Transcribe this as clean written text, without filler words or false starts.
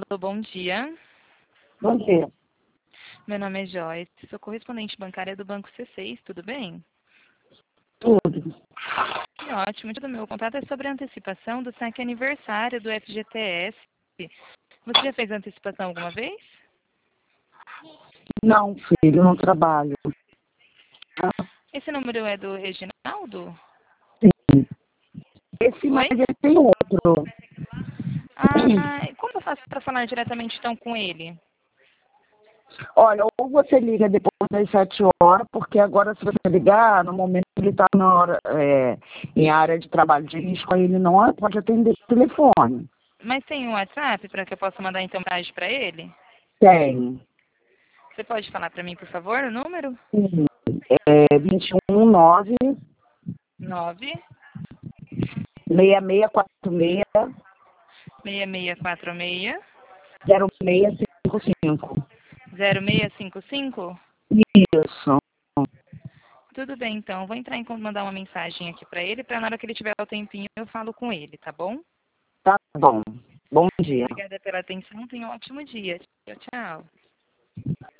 bom dia. Bom dia. Meu nome é Joyce, sou correspondente bancária do Banco C6, tudo bem? Tudo. Que ótimo. O meu contato é sobre a antecipação do saque aniversário do FGTS. Você já fez a antecipação alguma vez? Não, filho, não trabalho. Esse número é do Reginaldo? Sim. Mas Oi? ele tem outro. Como eu faço para falar diretamente então com ele? Olha, ou você liga depois das 7 horas, porque agora se você ligar, no momento ele está em área de trabalho de risco, aí ele não pode atender o telefone. Mas tem um WhatsApp para que eu possa mandar então mensagem para ele? Tem. Você pode falar para mim, por favor, o número? Sim. 21 9 9 6646 6646 0655. 0655? Isso. Tudo bem, então. Vou entrar em mandar uma mensagem aqui para ele, para na hora que ele tiver o tempinho eu falo com ele, tá bom? Tá bom. Bom dia. Obrigada pela atenção. Tenha um ótimo dia. Tchau, tchau.